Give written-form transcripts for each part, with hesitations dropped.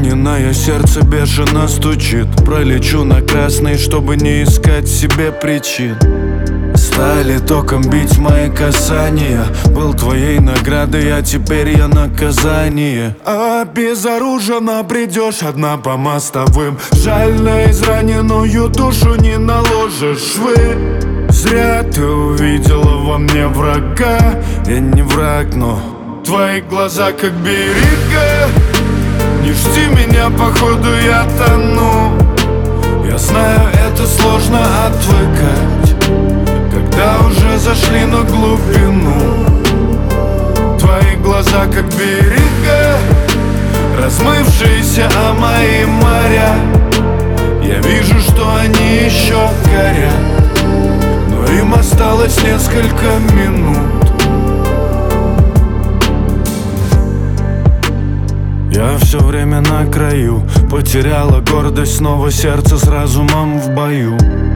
Раненое сердце бешено стучит. Пролечу на красный, чтобы не искать себе причин. Стали током бить мои касания. Был твоей наградой, а теперь я наказание. Обезоруженно бредешь одна по мостовым. Жаль, на израненную душу не наложишь швы. Зря ты увидела во мне врага. Я не враг, но твои глаза как берега. Не жди меня, походу я тону. Я знаю, это сложно отвыкать, когда уже зашли на глубину. Твои глаза как берега, размывшиеся о мои моря. Я вижу, что они еще горят, но им осталось несколько минут. Я все время на краю, потеряла гордость, снова сердце с разумом в бою.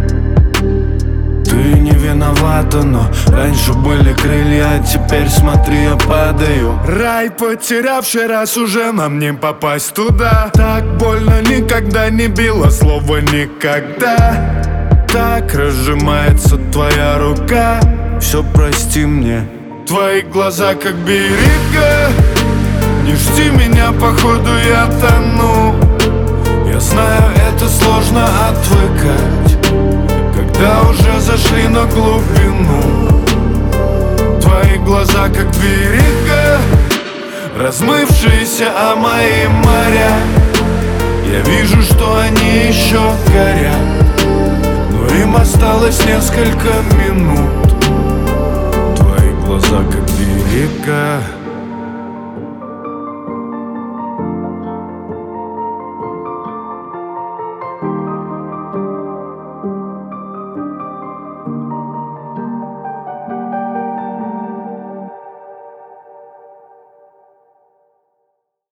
Ты не виновата, но раньше были крылья, а теперь смотри, я падаю. Рай потерявший, раз уже нам не попасть туда. Так больно никогда не било слово никогда. Так разжимается твоя рука. Все прости мне. Твои глаза как берега. Не жди меня, походу я тону. Я знаю, это сложно отвыкать, когда уже зашли на глубину. Твои глаза как берега, размывшиеся о мои моря. Я вижу, что они еще горят, но им осталось несколько минут. Твои глаза как берега.